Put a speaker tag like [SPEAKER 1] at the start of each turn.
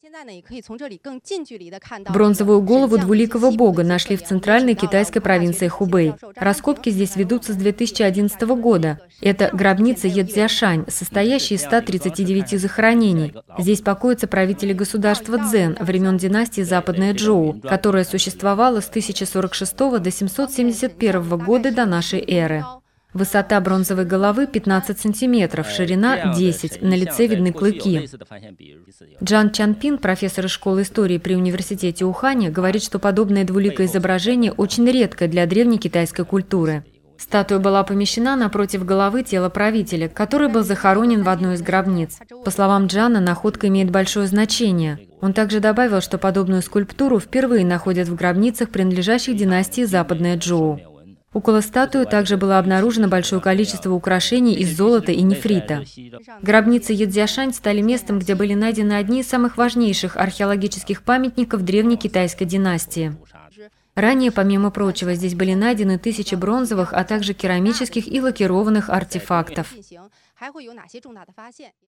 [SPEAKER 1] Бронзовую голову двуликого бога нашли в центральной китайской провинции Хубэй. Раскопки здесь ведутся с 2011 года. Это гробница Едзяшань, состоящая из 139 захоронений. Здесь покоятся правители государства Цзэн времен династии Западная Чжоу, которая существовала с 1046 до 771 года до нашей эры. Высота бронзовой головы 15 сантиметров, ширина 10, на лице видны клыки. Джан Чанпин, профессор из школы истории при университете Уханя, говорит, что подобное двуликое изображение очень редкое для древней китайской культуры. Статуя была помещена напротив головы тела правителя, который был захоронен в одной из гробниц. По словам Джана, находка имеет большое значение. Он также добавил, что подобную скульптуру впервые находят в гробницах, принадлежащих династии Западная Чжоу. Около статуи также было обнаружено большое количество украшений из золота и нефрита. Гробницы Едзяшань стали местом, где были найдены одни из самых важнейших археологических памятников древней китайской династии. Ранее, помимо прочего, здесь были найдены тысячи бронзовых, а также керамических и лакированных артефактов.